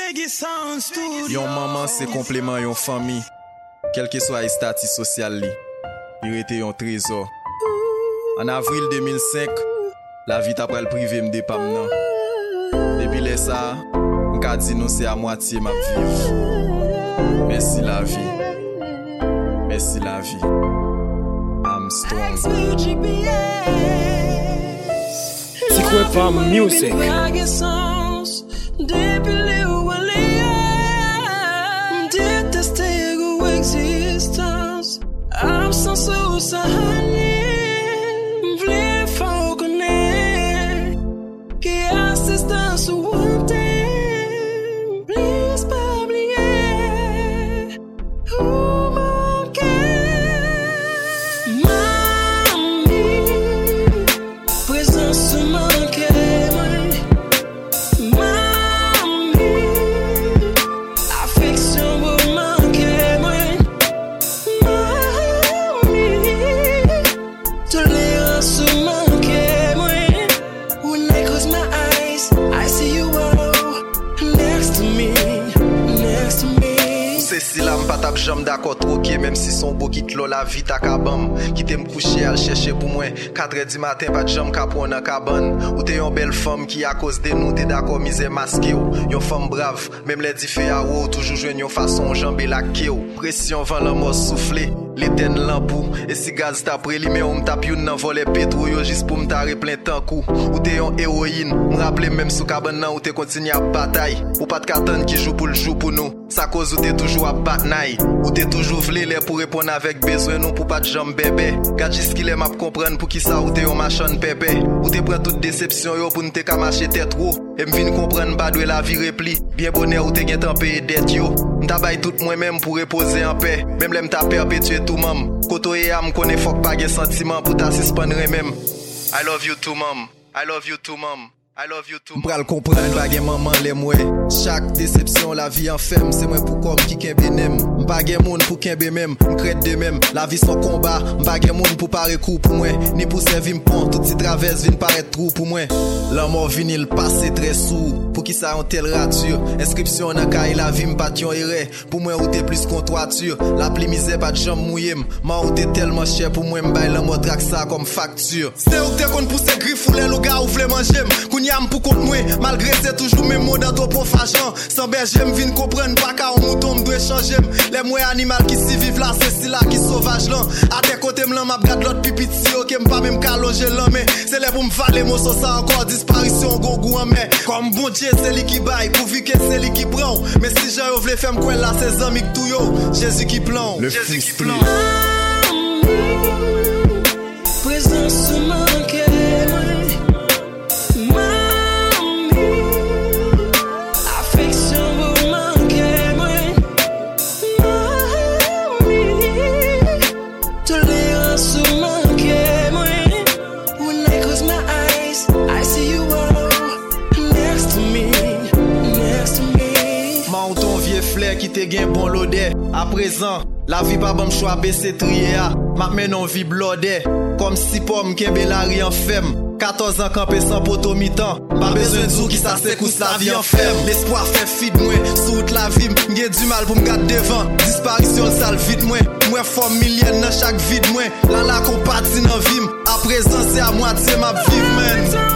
Yon maman c'est complément yon famille. Quel que soit le statut social li, il était un trésor. En avril 2005, la vie t'a pral privé m'de pam nan. Depuis les ça, m'ka di nou c'est à moitié m'a vivre. Merci la vie. Merci la vie. I'm strong. C'est quoi pas music? I'm so sorry. Vle faut connaître qui assistance ou one thing. Please pas oublier où manquer. Mami, présence manquer. Mami, affection vous manquer. Si la m'pa tap jam d'accord troqué même si son beau quitte la vie ta kabam qui t'aime coucher à chercher pour moi 4h du matin pas de jam ka prendre dans cabane ou t'es une belle femme qui à cause de nous t'es d'accord misère masqué yon femme brave même les diffé à ou toujours joindre yon façon jambe la keo pression vent la mort souffler l'étenne lampou et si gaz t'a prélé mais on t'a yon nan voler pétrole yo juste pour m'ta plein temps coup ou t'es une héroïne me rappeler même sous cabane nan ou t'es continue à bataille ou pas de carton qui joue pour le jour pour nous ça cause ou t'es toujours à batnaille ou t'es toujours vle les pour répondre avec besoin nous pour pas de jambe bébé gade jusqu'il est m'a comprendre pour qui ça ou t'es un machin pépé ou t'es prend toute déception yo pour n'te ka marcher tête trop et m'vinn comprendre pas de la vie repli bien bonheur ou t'es gen temps payer dette yo m'ta bay tout moi même pour reposer en paix même l'aime t'a perpétuer tout mam koto et am connaît faut pas gen sentiment pour ta suspendre même I love you too mom I love you too mom I love you too. M'pral comprendre pas gen maman les moi. Chaque déception la vie en ferme, c'est moi pour comme qui kembe nem. M'pa gen moun pour kembe même, m'crète de même. La vie son combat, m'pa gen moun pour parer coup pour moi, ni pour servir m'pont, tout si traverse vinn paraître trou pour moi. La mort vini le passé très sourd. Pour qui ça en telle rature, inscription dans caille la vie m'pas yon erreur. Pour moi ou t'es plus contrature, la pli misère pas de jambe mouillé, ma ou t'es tellement cher pour moi m'bay la mort traque ça comme facture. C'est ou t'es kon pousser griff ou les louga ou vle manger. Yam pour contre moi malgré c'est toujours même mot dans ton profageant sans berger m'vinn comprendre pas car on mouton m'doit changer les moi animal qui si vivent là c'est si là qui sauvage là à tes côtés m'lan m'a regarde l'autre pipi si OK m'pas même ka loger là mais c'est là pour m'valer mon ça encore disparition gongou en mais comme bon Dieu c'est lui qui baille pour vivre que c'est lui qui prend mais si j'en voulais faire m'coin là c'est amis tout yo Jésus qui plan Jésus qui plan présence manquée. Qui te gen bon l'odeur à présent la vie pas bon choix baisser trier m'a menon vie blodé comme si pomme kembe la ri en femme 14 ans campé sans poto mi-temps pas besoin de zou qui ça secousse la vie en ferme l'espoir fait fit moi sous toute la vie m'gè du mal pour m'garder devant disparition sale vite moi forme millienne dans chaque vide moi la qu'on parti dans vie à présent c'est à moitié ma vie man